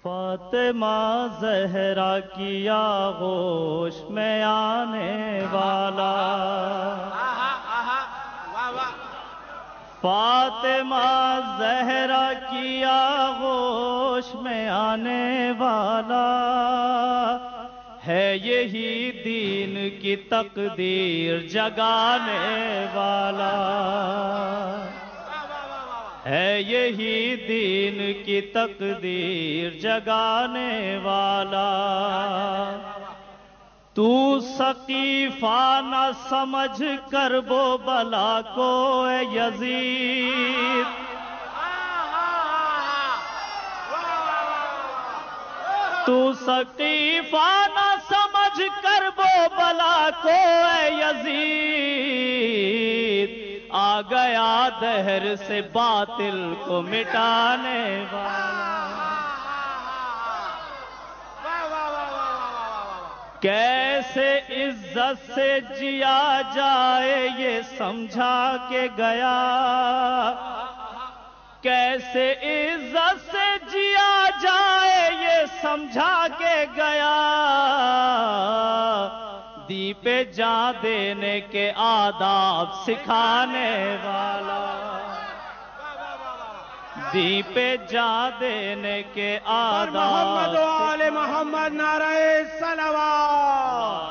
فاطمہ زہرا کی آغوش میں آنے والا، فاطمہ زہرا کی آغوش میں آنے والا ہے، یہی دین کی تقدیر جگانے والا ہے، یہی دین کی تقدیر جگانے والا۔ تو سقیفہ نہ سمجھ کرب و بلا کو اے یزید، تو سقیفہ نہ سمجھ کرب و بلا کو اے یزید، آ گیا دہر سے باطل کو مٹانے والا۔ کیسے عزت سے جیا جائے یہ سمجھا کے گیا، کیسے عزت سے جیا جائے یہ سمجھا کے گیا، دی پہ جان دینے کے آداب سکھانے والا، دی پہ جان دینے کے آداب۔ محمد و آل محمد نعرہ صلوات،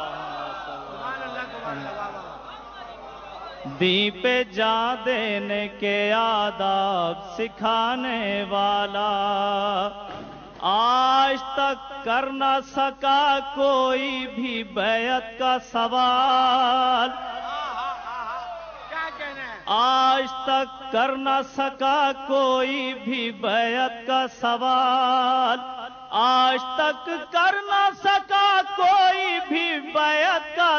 دی پہ جان دینے کے آداب سکھانے والا، آج تک کر نہ سکا کوئی بھی بیعت کا سوال، آج تک کر نہ سکا کوئی بھی بیعت کا سوال، آج تک کر نہ سکا کوئی بھی بیعت کا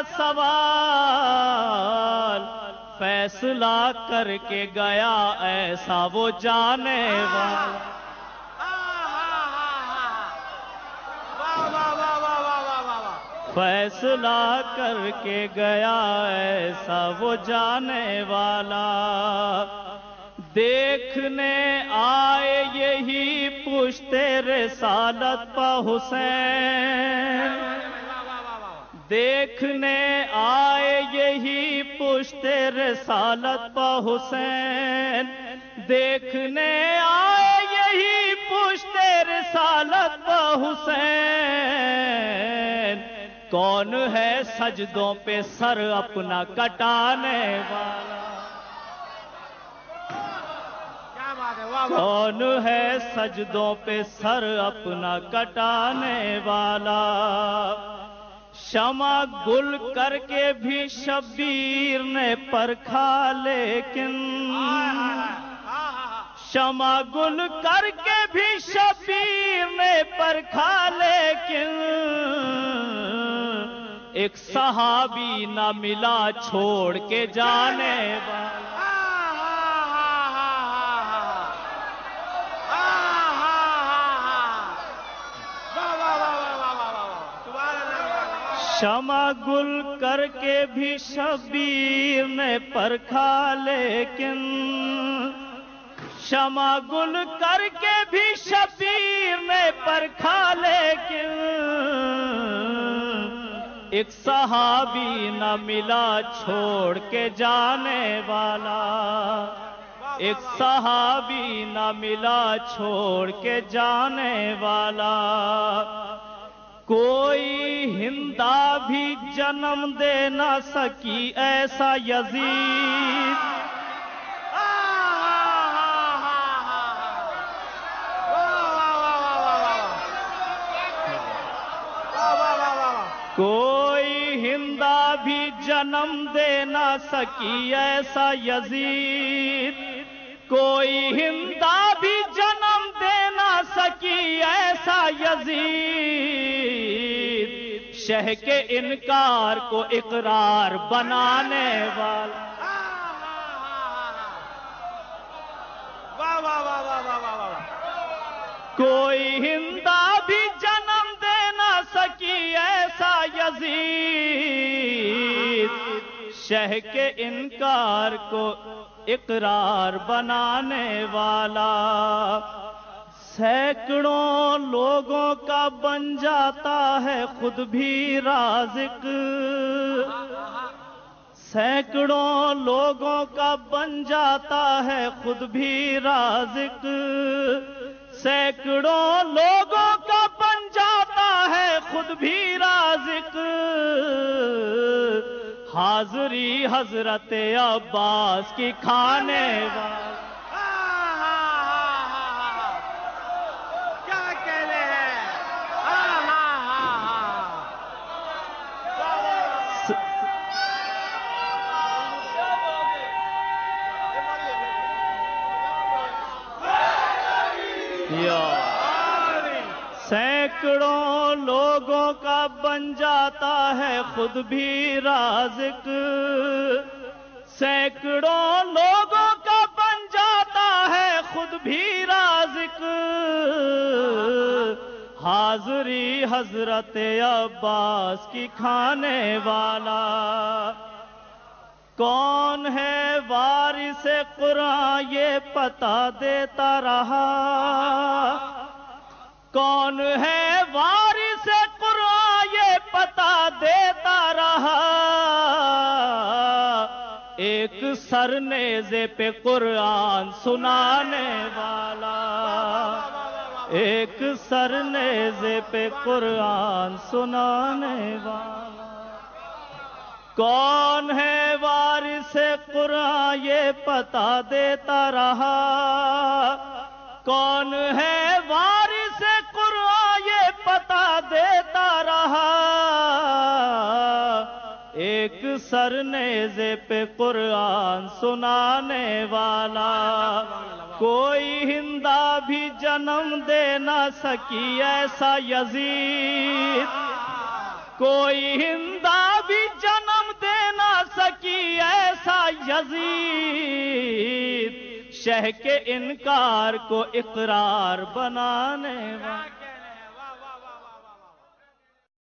سوال، فیصلہ کر کے گیا ایسا وہ جانے والا، فیصلہ کر کے گیا ایسا وہ جانے والا۔ دیکھنے آئے یہی پشت رسالت پہ حسین، دیکھنے آئے یہی پشت رسالت پہ حسین، دیکھنے آئے یہی پشت رسالت پہ حسین، کون ہے سجدوں پہ سر اپنا کٹانے والا، کون ہے سجدوں پہ سر اپنا کٹانے والا۔ شمع گل کر کے بھی شبیر نے پرکھا لیکن، شمع گل کر کے بھی شبیر نے پرکھا لیکن، ایک صحابی نہ ملا چھوڑ کے جانے والا، شمع گل کر کے بھی شبیر نے پرکھا لیکن، شمع گل کر کے بھی شبیر نے پرکھا لیکن، ایک صحابی نہ ملا چھوڑ کے جانے والا، ایک صحابی نہ ملا چھوڑ کے جانے والا۔ کوئی ہندا بھی جنم دے نہ سکی ایسا یزید، کوئی ہندا بھی جنم دے نہ سکی ایسا یزید، کوئی ہندا بھی جنم دے نہ سکی ایسا یزید، شہ کے انکار کو اقرار بنانے والا، کوئی ہندا بھی جنم دے نہ سکی ایسا یزید، شہ کے انکار کو اقرار بنانے والا۔ سینکڑوں لوگوں کا بن جاتا ہے خود بھی رازق، سینکڑوں لوگوں کا بن جاتا ہے خود بھی رازق، سینکڑوں لوگوں کا بن جاتا ہے خود بھی رازق، حاضری حضرت عباس کی کھانے والا۔ سینکڑوں لوگوں کا بن جاتا ہے خود بھی رازق، سینکڑوں لوگوں کا بن جاتا ہے خود بھی رازق، حاضری حضرت عباس کی کھانے والا۔ کون ہے وارث قرآن یہ پتہ دیتا رہا، کون ہے وارث قرآن یہ پتہ دیتا رہا، ایک سر نیزے پہ قرآن سنانے والا، ایک سر نیزے پہ قرآن سنانے والا۔ کون ہے وارث قرآن یہ پتہ دیتا رہا، کون ہے وارث قرآن یہ پتہ دیتا رہا، ایک سر نیزے پہ قرآن سنانے والا۔ کوئی ہندا بھی جنم دے نہ سکی ایسا یزید، کوئی ہندا بھی جنم دے نہ سکی ایسا یزید، شہ کے انکار کو اقرار بنانے والا۔